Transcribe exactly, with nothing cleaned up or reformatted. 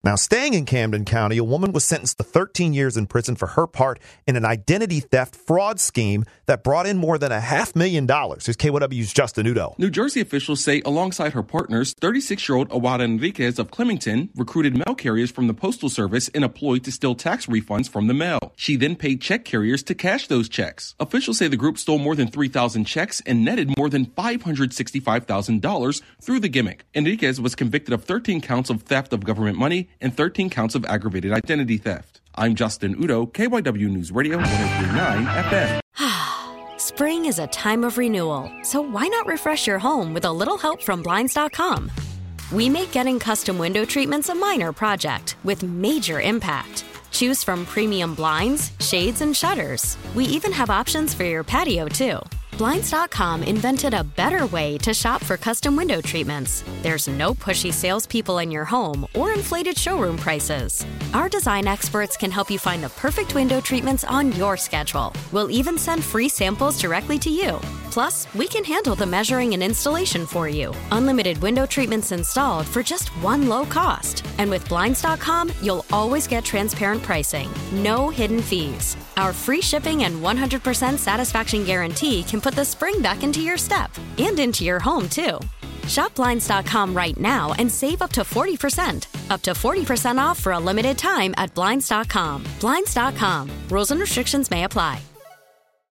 Now, staying in Camden County, a woman was sentenced to thirteen years in prison for her part in an identity theft fraud scheme that brought in more than a half million dollars. Here's K Y W's Justin Udo. New Jersey officials say alongside her partners, thirty-six-year-old Awada Enriquez of Clementon recruited mail carriers from the Postal Service in a ploy to steal tax refunds from the mail. She then paid check carriers to cash those checks. Officials say the group stole more than three thousand checks and netted more than five hundred sixty-five thousand dollars through the gimmick. Enriquez was convicted of thirteen counts of theft of government money and thirteen counts of aggravated identity theft. I'm Justin Udo, K Y W News Radio one oh three point nine F M. Spring is a time of renewal, so why not refresh your home with a little help from Blinds dot com? We make getting custom window treatments a minor project with major impact. Choose from premium blinds, shades, and shutters. We even have options for your patio, too. Blinds dot com invented a better way to shop for custom window treatments. There's no pushy salespeople in your home or inflated showroom prices. Our design experts can help you find the perfect window treatments on your schedule. We'll even send free samples directly to you. Plus, we can handle the measuring and installation for you. Unlimited window treatments installed for just one low cost. And with Blinds dot com, you'll always get transparent pricing. No hidden fees. Our free shipping and one hundred percent satisfaction guarantee can put the spring back into your step and into your home, too. Shop Blinds dot com right now and save up to forty percent. Up to forty percent off for a limited time at Blinds dot com. Blinds dot com. Rules and restrictions may apply.